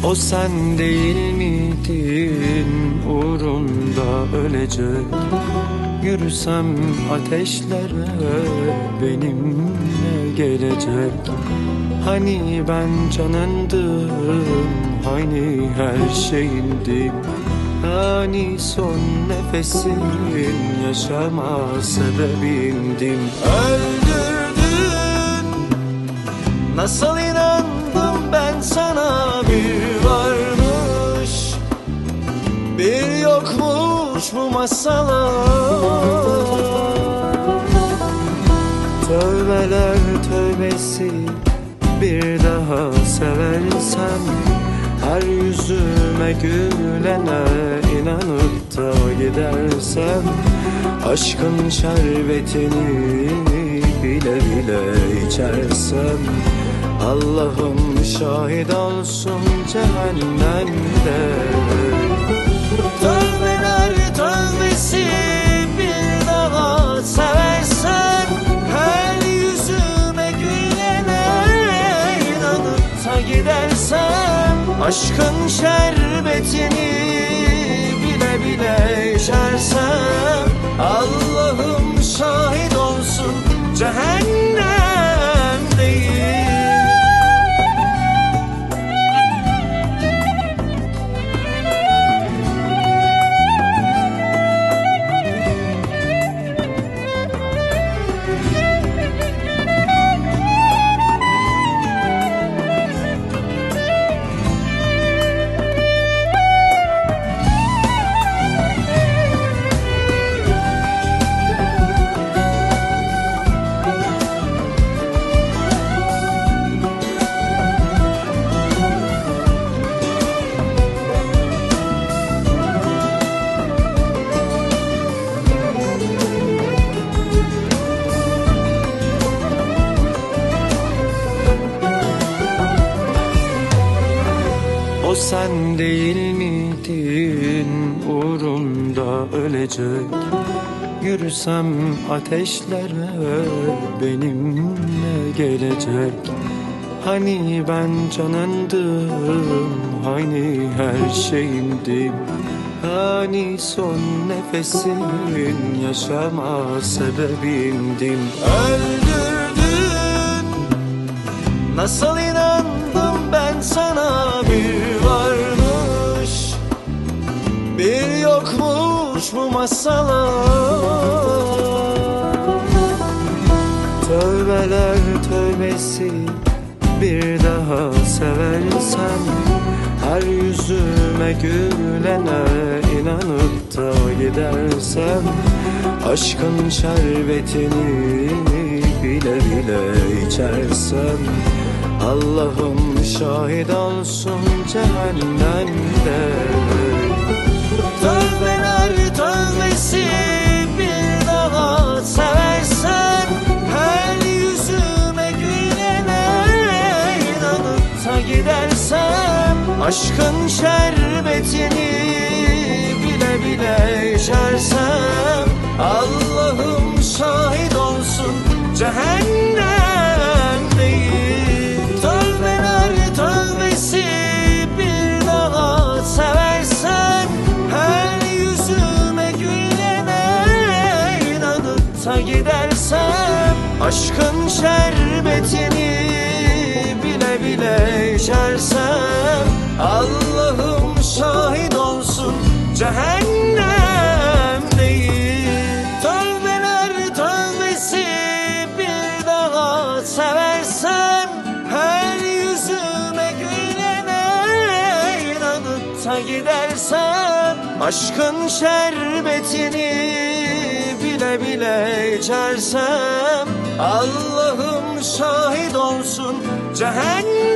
O sen değil miydin uğrunda ölecek? Yürüsem ateşlere benimle gelecek. Hani ben canındım, hani her şeyindim, hani son nefesin yaşama sebebindim. Öldürdün, nasıl inandım ben sana? Bir varmış, bir yokmuş bu masala. Tövbeler tövbesi, bir daha seversem her yüzüme gülene inanıp da gidersem, aşkın şerbetini bile bile içersem, Allah'ım şahit olsun cehennemde. Tövbeler tövbesi, bir daha seversen her yüzüme gülene inanıp da gidersem, aşkın şerbetini bile bile içersem, Allah'ım şahit olsun cehennemdeyim. O sen değil miydin uğrunda ölecek? Yürüsem ateşlere benimle gelecek. Hani ben canındım, hani her şeyimdim, hani son nefesin yaşama sebebimdim. Öldürdün, nasıl inandım ben sana? Bir varmış, bir yokmuş bu masala. Tövbeler tövbesi, bir daha seversem her yüzüme gülene inanıp da gidersem, aşkın şerbetini bile bile içersem, Allah'ım şahit olsun cehennemde. Tövbeler tövbesi, bir daha seversen her yüzüme gülene inanıp da gidersem, aşkın şerbetini bile bile içersem, Allah'ım şahit olsun cehennemdeyim. Tövbeler tövbesi, bir daha seversen her yüzüme gülene inanıp da gidersem, aşkın şerbetini bile bile içersem, Allah'ım şahit olsun cehennemdeyim. Tövbeler tövbesi, bir daha seversen her yüzüme gülene inanıp da gidersem, aşkın şerbetini bile bile içersem, Allah'ım şahit olsun cehennem.